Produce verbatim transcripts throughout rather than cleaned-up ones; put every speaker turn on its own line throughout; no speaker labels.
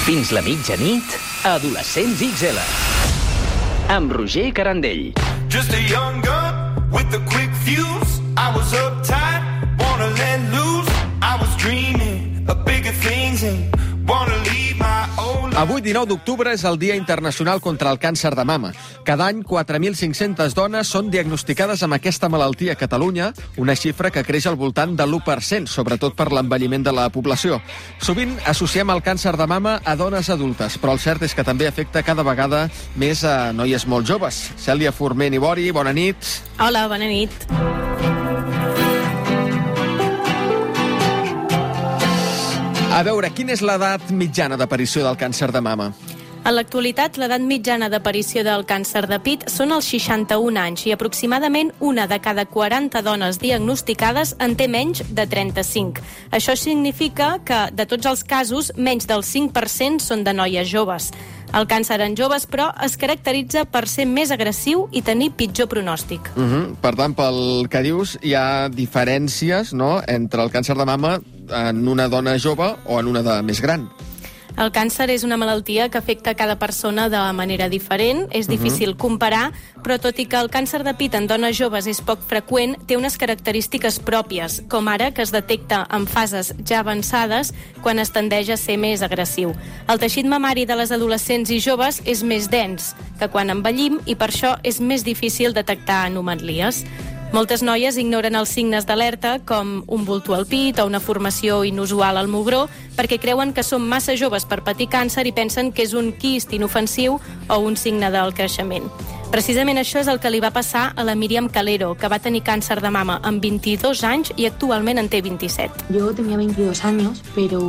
Fins la mitjanit, Adolescents ics ele. Amb Roger Carandell.
Just a young gun with a quick fuse. I was uptight, wanna let loose. I was dreaming of bigger things and wanna leave my old life.
Avui, dinou d'octubre, és el Dia Internacional contra el Càncer de Mama. Cada any, quatre mil cinc-centes dones són diagnosticades amb aquesta malaltia a Catalunya, una xifra que creix al voltant de l'u per cent, sobretot per l'envelliment de la població. Sovint associem el càncer de mama a dones adultes, però el cert és que també afecta cada vegada més a noies molt joves. Cèlia Forment i Bori, bona nit.
Hola, bona nit.
A veure, quina és l'edat mitjana d'aparició del càncer de mama?
En l'actualitat, l'edat mitjana d'aparició del càncer de pit són els seixanta-un anys i aproximadament una de cada quaranta dones diagnosticades en té menys de trenta-cinc. Això significa que, de tots els casos, menys del cinc per cent són de noies joves. El càncer en joves, però, es caracteritza per ser més agressiu i tenir pitjor pronòstic.
Uh -huh. Per tant, pel que dius, hi ha diferències, no?, entre el càncer de mama en una dona jove o en una de més gran.
El càncer és una malaltia que afecta cada persona de manera diferent, és difícil comparar, però tot i que el càncer de pit en dones joves és poc freqüent, té unes característiques pròpies, com ara que es detecta en fases ja avançades quan es tendeix a ser més agressiu. El teixit mamari de les adolescents i joves és més dens que quan envellim i per això és més difícil detectar anomalies. Moltes noies ignoren els signes d'alerta, com un bulto al pit o una formació inusual al mugró, perquè creuen que són massa joves per patir càncer i pensen que és un quist inofensiu o un signe del creixement. Precisament això és el que li va passar a la Míriam Calero, que va tenir càncer de mama amb vint-i-dos anys i actualment en té vint-i-set.
Yo tenía veintidós años, pero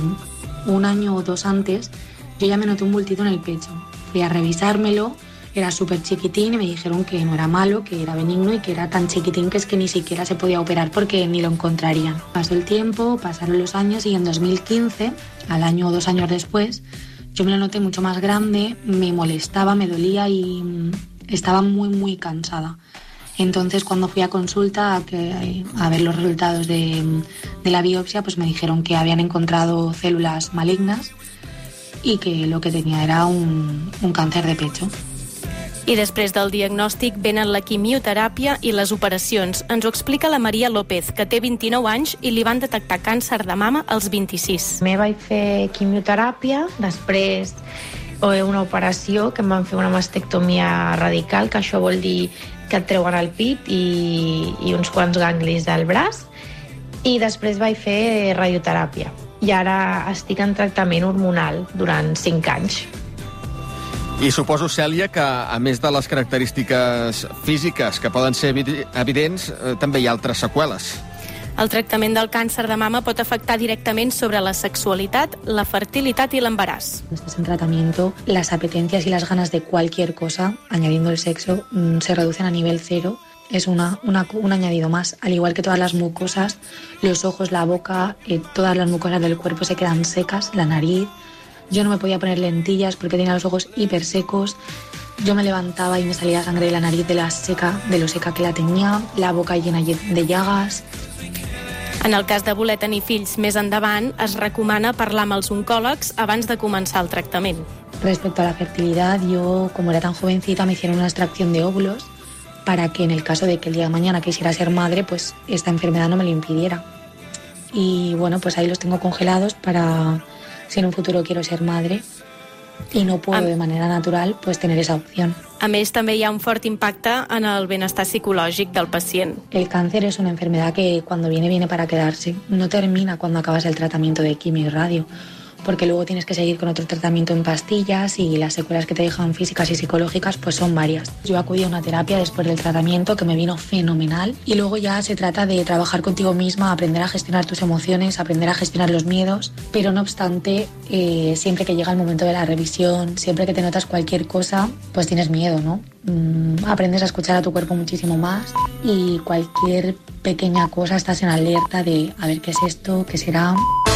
un año o dos antes yo ya me noté un bultito en el pecho. Fui a revisármelo. Era súper chiquitín y me dijeron que no era malo, que era benigno y que era tan chiquitín que es que ni siquiera se podía operar porque ni lo encontrarían. Pasó el tiempo, pasaron los años y en dos mil quince, al año o dos años después, yo me lo noté mucho más grande, me molestaba, me dolía y estaba muy, muy cansada. Entonces, cuando fui a consulta a, que, a ver los resultados de, de la biopsia, pues me dijeron que habían encontrado células malignas y que lo que tenía era un, un cáncer de pecho.
I després del diagnòstic venen la quimioteràpia i les operacions. Ens ho explica la Maria López, que té vint-i-nou anys i li van detectar càncer de mama als vint-i-sis.
Me vaig fer quimioteràpia, després una operació que em van fer una mastectomia radical, que això vol dir que et treuen el pit i, i uns quants ganglis del braç, i després vaig fer radioteràpia. I ara estic en tractament hormonal durant cinc anys.
I suposo, Cèlia, que a més de les característiques físiques que poden ser evidents, eh, també hi ha altres seqüeles.
El tractament del càncer de mama pot afectar directament sobre la sexualitat, la fertilitat i l'embaràs.
Estás en tratamiento, las apetencias y las ganas de cualquier cosa, añadiendo el sexo, se reducen a nivel cero. Es una, una, un añadido más. Al igual que todas las mucosas, los ojos, la boca, eh, todas las mucosas del cuerpo se quedan secas, la nariz. Yo no me podía poner lentillas porque tenía los ojos hiper secos. Yo me levantaba y me salía sangre de la nariz de, la seca, de lo seca que la tenía, la boca llena de llagas.
En el cas de voler tenir fills més endavant, es recomana parlar amb els oncòlegs abans de començar el tractament.
Respecto a la fertilidad, yo, como era tan jovencita, me hicieron una extracción de óvulos para que en el caso de que el día de mañana quisiera ser madre, pues esta enfermedad no me lo impidiera. Y bueno, pues ahí los tengo congelados para... si en un futuro quiero ser madre y no puedo de manera natural, pues tener esa opción.
A més, també hi ha un fort impacte en el benestar psicològic del pacient.
El cáncer es una enfermedad que cuando viene, viene para quedarse. No termina cuando acabas el tratamiento de quimio y radio, porque luego tienes que seguir con otro tratamiento en pastillas y las secuelas que te dejan físicas y psicológicas pues son varias. Yo acudí a una terapia después del tratamiento que me vino fenomenal y luego ya se trata de trabajar contigo misma, aprender a gestionar tus emociones, aprender a gestionar los miedos, pero no obstante, eh, siempre que llega el momento de la revisión, siempre que te notas cualquier cosa, pues tienes miedo, ¿no? Mm, aprendes a escuchar a tu cuerpo muchísimo más y cualquier pequeña cosa estás en alerta de a ver qué es esto, qué será...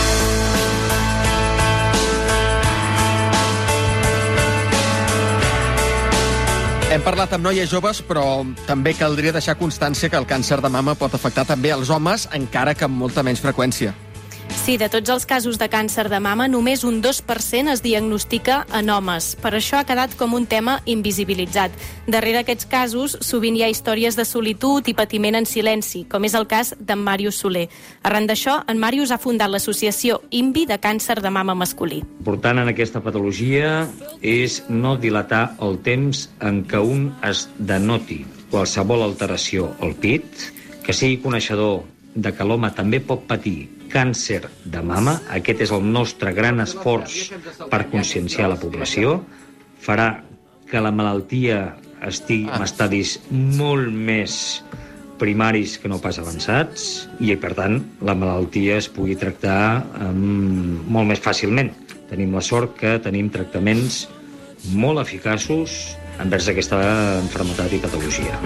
Hem parlat amb noies joves, però també caldria deixar constància que el càncer de mama pot afectar també els homes, encara que amb molta menys freqüència.
Sí, de tots els casos de càncer de mama, només un dos per cent es diagnostica en homes. Per això ha quedat com un tema invisibilitzat. Darrere aquests casos, sovint hi ha històries de solitud i patiment en silenci, com és el cas d'en Màrius Soler. Arran d'això, en Màrius ha fundat l'associació INVI de càncer de mama masculí.
L'important en aquesta patologia és no dilatar el temps en què un es denoti qualsevol alteració al pit, que sigui coneixedor de que l'home també pot patir càncer de mama. Aquest és el nostre gran esforç per conscienciar la població. Farà que la malaltia estigui en estadis molt més primaris que no pas avançats i, per tant, la malaltia es pugui tractar um, molt més fàcilment. Tenim la sort que tenim tractaments molt eficaços envers aquesta malaltia i patologia.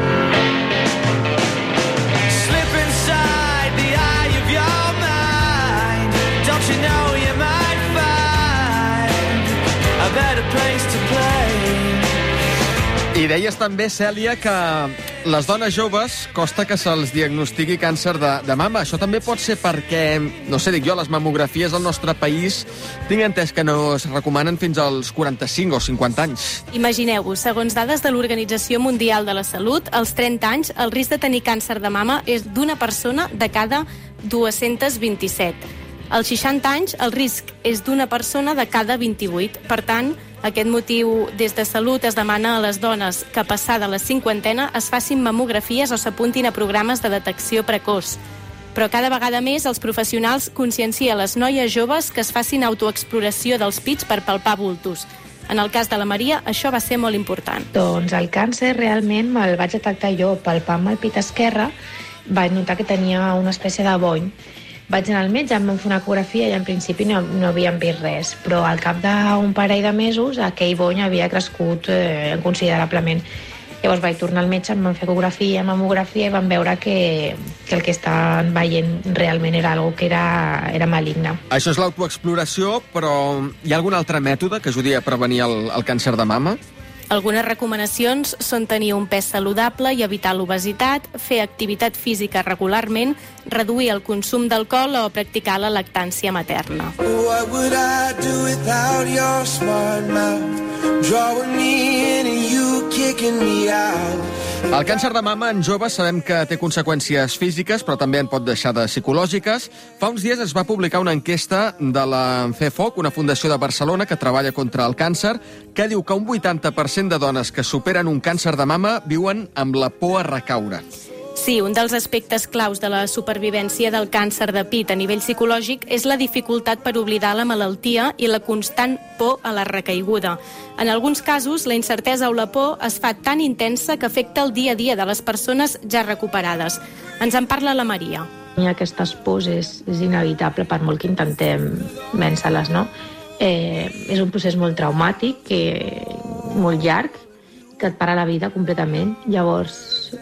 I deies també, Cèlia, que les dones joves costa que se'ls diagnostiqui càncer de, de mama. Això també pot ser perquè, no sé, dic jo, les mamografies al nostre país tinc entès que no es recomanen fins als quaranta-cinc o cinquanta anys.
Imagineu-vos, segons dades de l'Organització Mundial de la Salut, als trenta anys el risc de tenir càncer de mama és d'una persona de cada dos-cents vint-i-set. Als seixanta anys el risc és d'una persona de cada vint-i-vuit. Per tant, aquest motiu, des de Salut es demana a les dones que, passada la cinquantena, es facin mamografies o s'apuntin a programes de detecció precoç. Però cada vegada més els professionals consciencien les noies joves que es facin autoexploració dels pits per palpar bultos. En el cas de la Maria, això va ser molt important.
Doncs el càncer realment me'l vaig detectar jo palpant el pit esquerre. Vaig notar que tenia una espècie de bony. Vaig anar al metge, em van fer una ecografia i en principi no, no havíem vist res, però al cap d'un parell de mesos aquell bony havia crescut eh, considerablement. Llavors vaig tornar al metge, em van fer ecografia, mamografia i van veure que, que el que estaven veient realment era algo que era, era maligne.
Això és l'autoexploració, però hi ha algun altre mètode que ajudi a prevenir el, el càncer de mama?
Algunes recomanacions són tenir un pes saludable i evitar l'obesitat, fer activitat física regularment, reduir el consum d'alcohol o practicar la lactància materna.
What would I do without your smart mouth? Drawing me in and you kicking me out.
El càncer de mama en joves sabem que té conseqüències físiques, però també en pot deixar de psicològiques. Fa uns dies es va publicar una enquesta de la FEFOC, una fundació de Barcelona que treballa contra el càncer, que diu que un vuitanta per cent de dones que superen un càncer de mama viuen amb la por a recaure.
Sí, un dels aspectes claus de la supervivència del càncer de pit a nivell psicològic és la dificultat per oblidar la malaltia i la constant por a la recaiguda. En alguns casos, la incertesa o la por es fa tan intensa que afecta el dia a dia de les persones ja recuperades. Ens en parla la Maria.
I aquestes pors és, és inevitable per molt que intentem vèncer-les, no? Eh, és un procés molt traumàtic, que, molt llarg, que et para la vida completament. Llavors,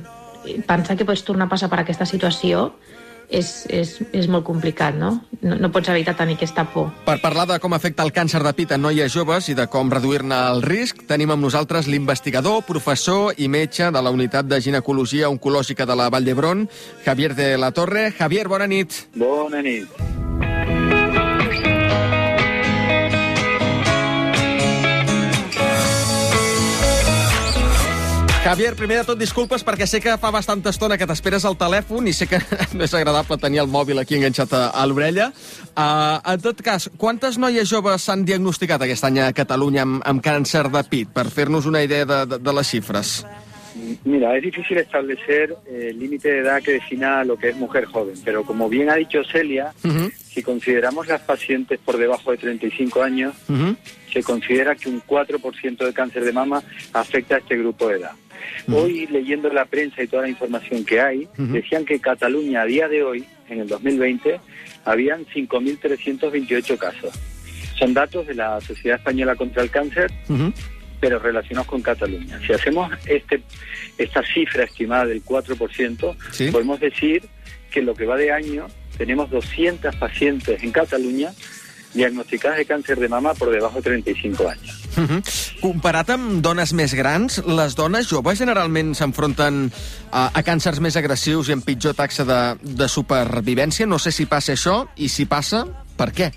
pensar que pots tornar a passar per aquesta situació és, és, és molt complicat, no? no? No pots evitar tenir aquesta por.
Per parlar de com afecta el càncer de pit en noies joves i de com reduir-ne el risc, tenim amb nosaltres l'investigador, professor i metge de la Unitat de Ginecologia Oncològica de la Vall d'Hebron, Javier de la Torre. Javier, bona nit.
Bona nit.
Javier, primer de tot, disculpes, perquè sé que fa bastanta estona que t'esperes al telèfon i sé que no és agradable tenir el mòbil aquí enganxat a, a l'orella. Uh, en tot cas, quantes noies joves s'han diagnosticat aquest any a Catalunya amb, amb càncer de pit, per fer-nos una idea de, de, de les xifres?
Mira, es difícil establecer el eh, límite de edad que defina lo que es mujer joven, pero como bien ha dicho Celia, uh-huh. si consideramos las pacientes por debajo de treinta y cinco años, uh-huh. se considera que un cuatro por ciento de cáncer de mama afecta a este grupo de edad. Uh-huh. Hoy, leyendo la prensa y toda la información que hay, uh-huh. decían que Cataluña, a día de hoy, en el dos mil veinte, habían cinco mil trescientos veintiocho casos. Son datos de la Sociedad Española contra el Cáncer, uh-huh. pero relacionados con Cataluña. Si hacemos este esta cifra estimada del cuatro por ciento, ¿sí? podemos decir que en lo que va de año tenemos doscientas pacientes en Cataluña diagnosticadas de cáncer de mama por debajo de treinta y cinco años.
Uh -huh. Comparat amb dones més grans, les dones joves generalment s'enfronten a, a càncers més agressius i amb pitjor taxa de, de supervivència. No sé si passa això, i si passa, ¿per qué?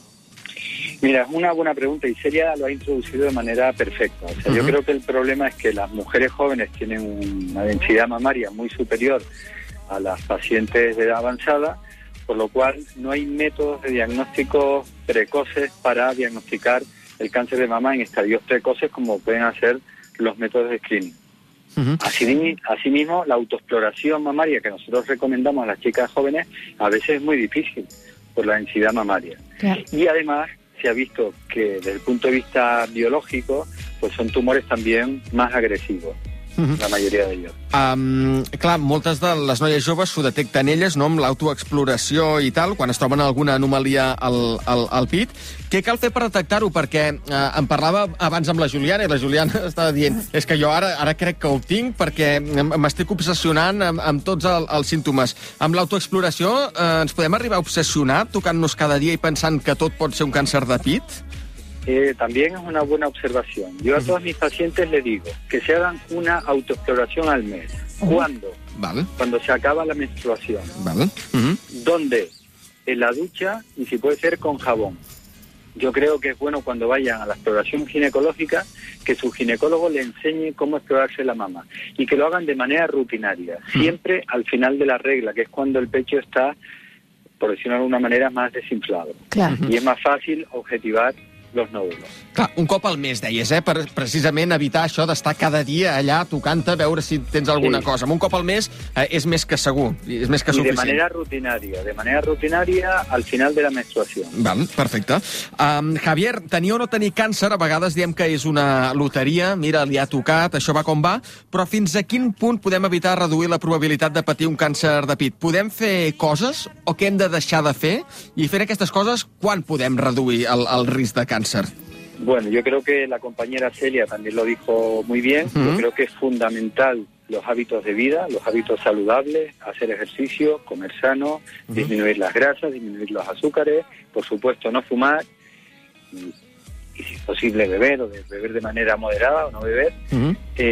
Mira, es una buena pregunta y Celia lo ha introducido de manera perfecta. O sea, uh-huh. Yo creo que el problema es que las mujeres jóvenes tienen una densidad mamaria muy superior a las pacientes de edad avanzada, por lo cual no hay métodos de diagnóstico precoces para diagnosticar el cáncer de mama en estadios precoces como pueden hacer los métodos de screening. Uh-huh. Así, asimismo, la autoexploración mamaria que nosotros recomendamos a las chicas jóvenes a veces es muy difícil por la densidad mamaria. Yeah. Y además se ha visto que desde el punto de vista biológico pues son tumores también más agresivos. Uh-huh. La majoria d'ells.
Um, clar, moltes de les noies joves s'ho detecten elles, no?, amb l'autoexploració i tal, quan es troben alguna anomalia al, al, al pit. Què cal fer per detectar-ho? Perquè uh, em parlava abans amb la Juliana, i la Juliana estava dient és que jo ara ara crec que ho tinc perquè m'estic obsessionant amb, amb tots el, els símptomes. Amb l'autoexploració uh, ens podem arribar a obsessionar tocant-nos cada dia i pensant que tot pot ser un càncer de pit?
Eh, también es una buena observación. Yo a todos mis pacientes les digo que se hagan una autoexploración al mes. ¿Cuándo?
Vale.
Cuando se acaba la menstruación.
Vale. Uh-huh.
¿Dónde? En la ducha y si puede ser con jabón. Yo creo que es bueno cuando vayan a la exploración ginecológica que su ginecólogo le enseñe cómo explorarse la mama y que lo hagan de manera rutinaria, uh-huh. Siempre al final de la regla, que es cuando el pecho está, por decirlo de alguna manera, más desinflado.
Claro.
Y es más fácil objetivar los nódulos.
Clar, un cop al mes, deies, eh? Per precisament evitar això d'estar cada dia allà tocant-te, veure si tens alguna sí. cosa. Un cop al mes eh, és més que segur, és més que
I
suficient.
de manera rutinària, de manera rutinària al final de la menstruació.
Val, perfecte. Um, Javier, tenir o no tenir càncer, a vegades diem que és una loteria, mira, li ha tocat, això va com va, però fins a quin punt podem evitar reduir la probabilitat de patir un càncer de pit? Podem fer coses o què hem de deixar de fer? I fent aquestes coses, quan podem reduir el, el risc de càncer?
Bueno, yo creo que la compañera Celia también lo dijo muy bien. Uh-huh. Yo creo que es fundamental los hábitos de vida, los hábitos saludables, hacer ejercicio, comer sano, uh-huh. disminuir las grasas, disminuir los azúcares, por supuesto no fumar y, y si es posible beber o de, beber de manera moderada o no beber. Uh-huh.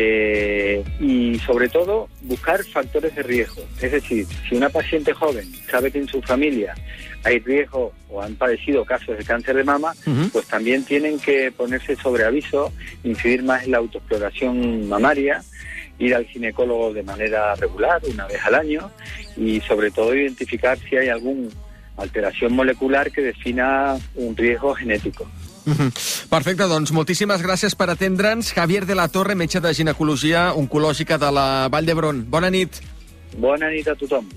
eh, y sobre todo buscar factores de riesgo. Es decir, si una paciente joven sabe que en su familia hay riesgo o han padecido casos de cáncer de mama, uh-huh. pues también tienen que ponerse sobre aviso, incidir más en la autoexploración mamaria, ir al ginecólogo de manera regular, una vez al año, y sobre todo identificar si hay alguna alteración molecular que defina un riesgo genético.
Uh-huh. Perfecte, doncs moltíssimes gràcies per atendre'ns. Javier de la Torre, metge de ginecologia oncològica de la Vall d'Hebron. Bona nit.
Bona nit a tothom.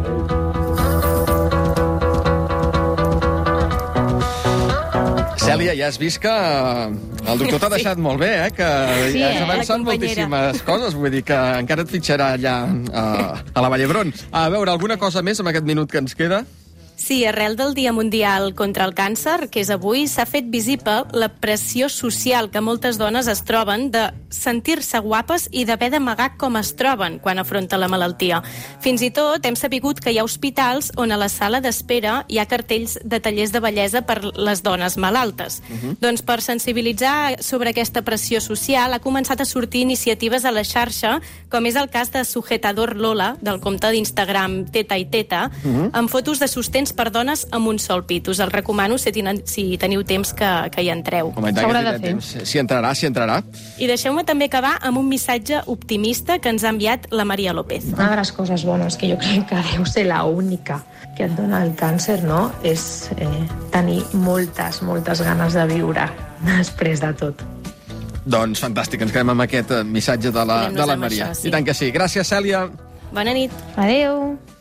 Cèlia, ja has vist que el doctor t'ha deixat sí. molt bé, eh? Que
sí,
ja has
eh,
avançat moltíssimes coses. Vull dir que encara et fitxarà allà a, a la Vall d'Hebron. A veure, alguna cosa més amb aquest minut que ens queda?
Sí, arrel del Dia Mundial contra el Càncer, que és avui, s'ha fet visible la pressió social que moltes dones es troben de sentir-se guapes i d'haver d'amagar com es troben quan afronten la malaltia. Fins i tot hem sabut que hi ha hospitals on a la sala d'espera hi ha cartells de tallers de bellesa per les dones malaltes. Uh-huh. Doncs per sensibilitzar sobre aquesta pressió social ha començat a sortir iniciatives a la xarxa, com és el cas de Sujetador Lola, del compte d'Instagram Teta i Teta, uh-huh. amb fotos de sostens per dones amb un sol pit. Us el recomano si, tenen, si teniu temps que, que hi entreu.
Home, s'haurà de fer. S'hi entrarà, s'hi entrarà.
I deixeu-me també acabar amb un missatge optimista que ens ha enviat la Maria López.
Una de les coses bones que jo crec que deu ser la única que et dona el càncer, no?, és eh, tenir moltes, moltes ganes de viure després de tot.
Doncs fantàstic, ens quedem amb aquest missatge de la, de la Maria. Això, sí. I tant que sí. Gràcies, Cèlia.
Bona nit.
Adéu.